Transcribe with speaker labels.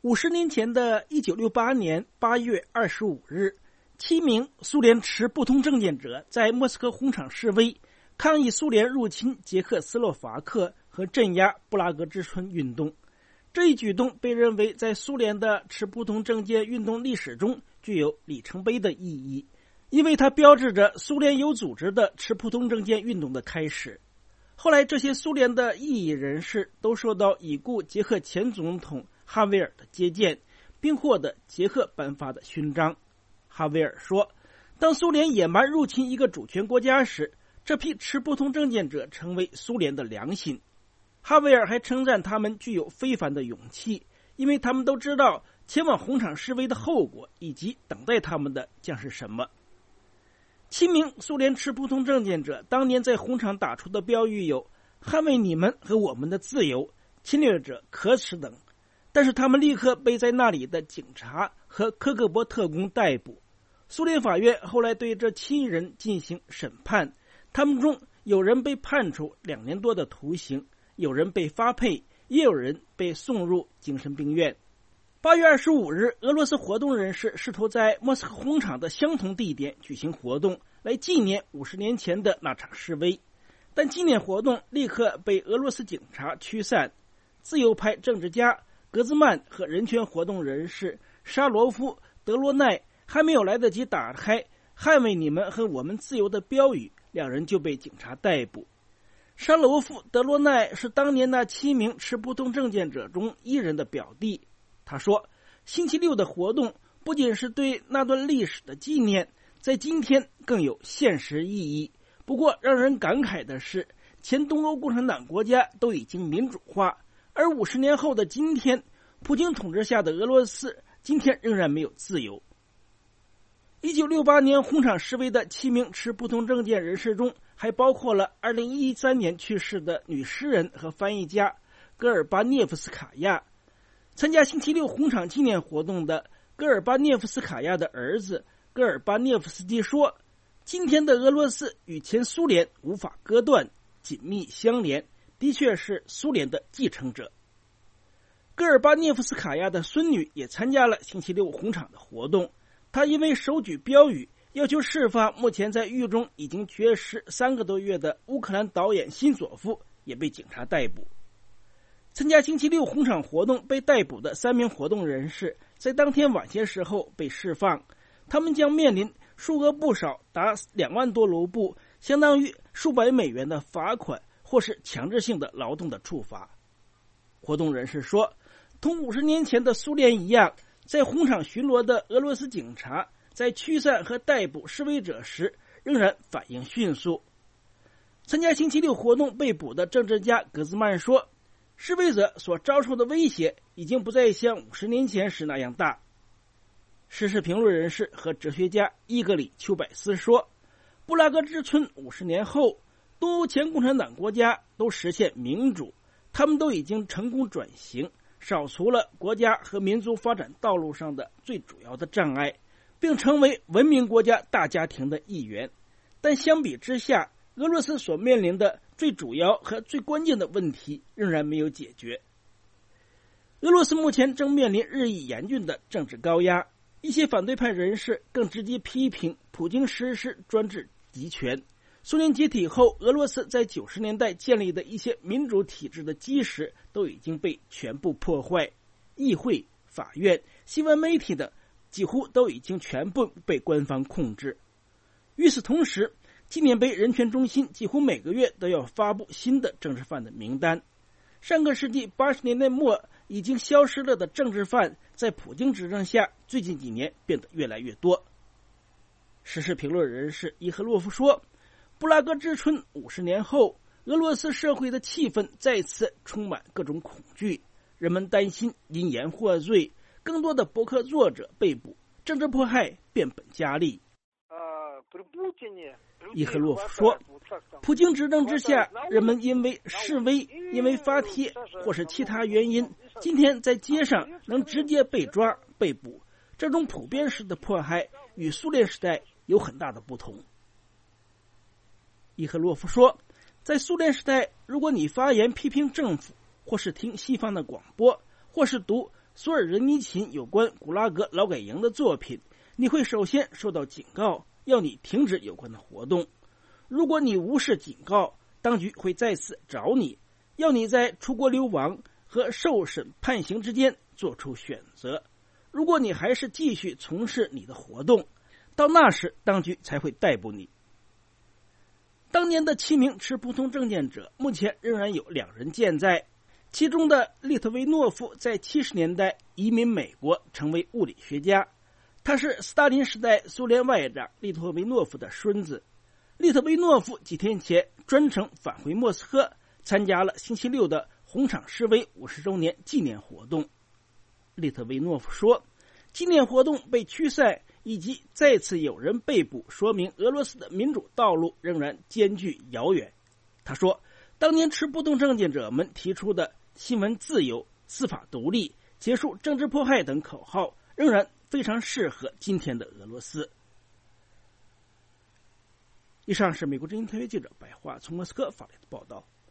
Speaker 1: 50年前的1968年8月25日，7名苏联持不同政见者在莫斯科红场示威，抗议苏联入侵捷克斯洛伐克和镇压布拉格之春运动。这一举动被认为在苏联的持不同政见运动历史中具有里程碑的意义，因为它标志着苏联有组织的持不同政见运动的开始。后来，这些苏联的异议人士都受到已故捷克前总统哈维尔的接见，并获得捷克颁发的勋章。哈维尔说，当苏联野蛮入侵一个主权国家时，这批持不同政见者成为苏联的良心。哈维尔还称赞他们具有非凡的勇气，因为他们都知道前往红场示威的后果以及等待他们的将是什么。7名苏联持不同政见者当年在红场打出的标语有捍卫你们和我们的自由，侵略者可耻等，但是他们立刻被在那里的警察和科格勃特工逮捕。苏联法院后来对这7人进行审判，他们中有人被判处2年多的徒刑，有人被发配，也有人被送入精神病院。8月25日，俄罗斯活动人士试图在莫斯科红场的相同地点举行活动，来纪念50年前的那场示威，但纪念活动立刻被俄罗斯警察驱散。自由派政治家格兹曼和人权活动人士沙罗夫、德罗奈还没有来得及打开捍卫你们和我们自由的标语，两人就被警察逮捕。沙罗夫、德罗奈是当年那7名持不同政见者中1人的表弟。他说，星期六的活动不仅是对那段历史的纪念，在今天更有现实意义。不过让人感慨的是，前东欧共产党国家都已经民主化，而50年后的今天，普京统治下的俄罗斯今天仍然没有自由。1968年红场示威的7名持不同政见人士中，还包括了2013年去世的女诗人和翻译家戈尔巴涅夫斯卡娅。参加星期六红场纪念活动的戈尔巴涅夫斯卡娅的儿子戈尔巴涅夫斯基说，今天的俄罗斯与前苏联无法割断，紧密相连，的确是苏联的继承者。戈尔巴涅夫斯卡娅的孙女也参加了星期六红场的活动，她因为手举标语要求释放目前在狱中已经绝食3个多月的乌克兰导演辛索夫，也被警察逮捕。参加星期六红场活动被逮捕的3名活动人士在当天晚些时候被释放，他们将面临数额不少达2万多卢布，相当于数百美元的罚款，或是强制性的劳动的处罚。活动人士说，同50年前的苏联一样，在红场巡逻的俄罗斯警察在驱散和逮捕示威者时仍然反应迅速。参加星期六活动被捕的政治家格兹曼说，示威者所遭受的威胁已经不再像50年前时那样大。时事评论人士和哲学家伊格里·丘百斯说，布拉格之春50年后，东欧前共产党国家都实现民主，他们都已经成功转型，扫除了国家和民族发展道路上的最主要的障碍，并成为文明国家大家庭的一员。但相比之下，俄罗斯所面临的最主要和最关键的问题仍然没有解决。俄罗斯目前正面临日益严峻的政治高压，一些反对派人士更直接批评普京实施专制集权。苏联解体后，俄罗斯在90年代建立的一些民主体制的基石都已经被全部破坏，议会、法院、新闻媒体等几乎都已经全部被官方控制。与此同时，纪念碑人权中心几乎每个月都要发布新的政治犯的名单。上个世纪80年代末已经消失了的政治犯，在普京执政下最近几年变得越来越多。时事评论人士伊赫洛夫说，布拉格之春50年后，俄罗斯社会的气氛再次充满各种恐惧，人们担心因言获罪，更多的博客作者被捕，政治迫害变本加厉。伊赫洛夫说，普京执政之下，人们因为示威、因为发帖或是其他原因，今天在街上能直接被抓、被捕。这种普遍式的迫害与苏联时代有很大的不同。伊赫洛夫说，在苏联时代，如果你发言批评政府，或是听西方的广播，或是读索尔仁尼琴有关古拉格劳改营的作品，你会首先受到警告，要你停止有关的活动。如果你无视警告，当局会再次找你，要你在出国流亡和受审判刑之间做出选择。如果你还是继续从事你的活动，到那时当局才会逮捕你。当年的7名持不同证件者，目前仍然有2人健在，其中的利特维诺夫在70年代移民美国，成为物理学家。他是斯大林时代苏联外长利特维诺夫的孙子。利特维诺夫几天前专程返回莫斯科，参加了星期六的红场示威50周年纪念活动。利特维诺夫说，纪念活动被驱散以及再次有人被捕，说明俄罗斯的民主道路仍然艰巨遥远。他说，当年持不同证件者们提出的新闻自由、司法独立、结束政治迫害等口号，仍然非常适合今天的俄罗斯。以上是美国之音特约记者白桦从莫斯科发来的报道。